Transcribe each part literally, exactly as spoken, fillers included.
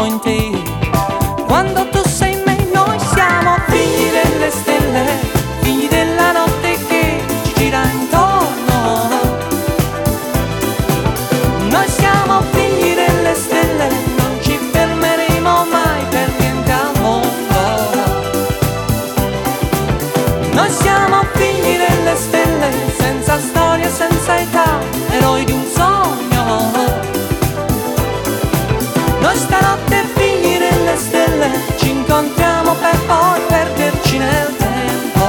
in te. Quando tu sei in me noi siamo figli delle stelle, figli della notte che ci gira intorno. Noi siamo figli delle stelle, non ci fermeremo mai per niente al mondo. Noi siamo figli delle stelle, senza storia, senza età, eroi di un sogno. Noi stanotte figli delle stelle, ci incontriamo per poi perderci nel tempo.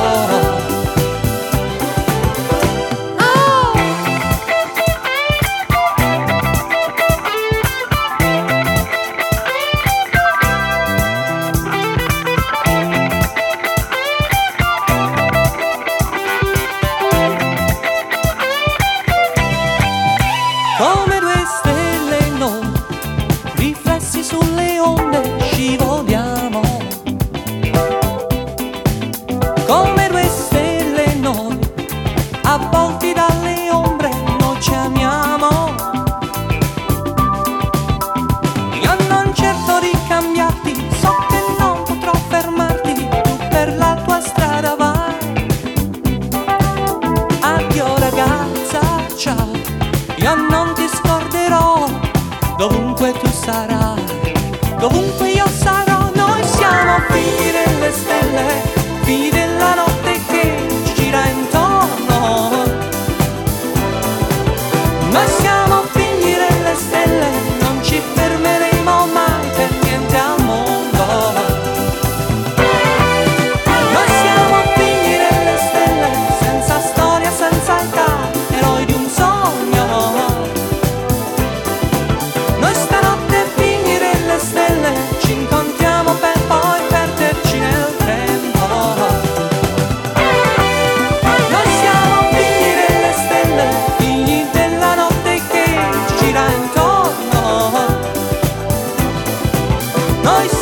Oh! Come due stelle noi, riflessi sulle onde scivoliamo. Come due stelle noi, avvolti dalle ombre noi ci amiamo. Io non cerco di cambiarti, so che non potrò fermarti, tu per la tua strada vai. Addio ragazza, ciao, io non ti scorderò, dovunque tu sarai, dovunque io sarò. Noi siamo figli delle stelle, figli della notte che ci gira intorno. Noi siamo figli delle stelle, non ci fermeremo mai per niente al mondo. Noi siamo figli delle stelle, senza storia, senza età, eroi di un sogno. Noi stanotte figli delle stelle, ci incontriamo per poi perderci nel tempo. Noi siamo figli delle stelle, figli della notte che ci gira intorno. Noi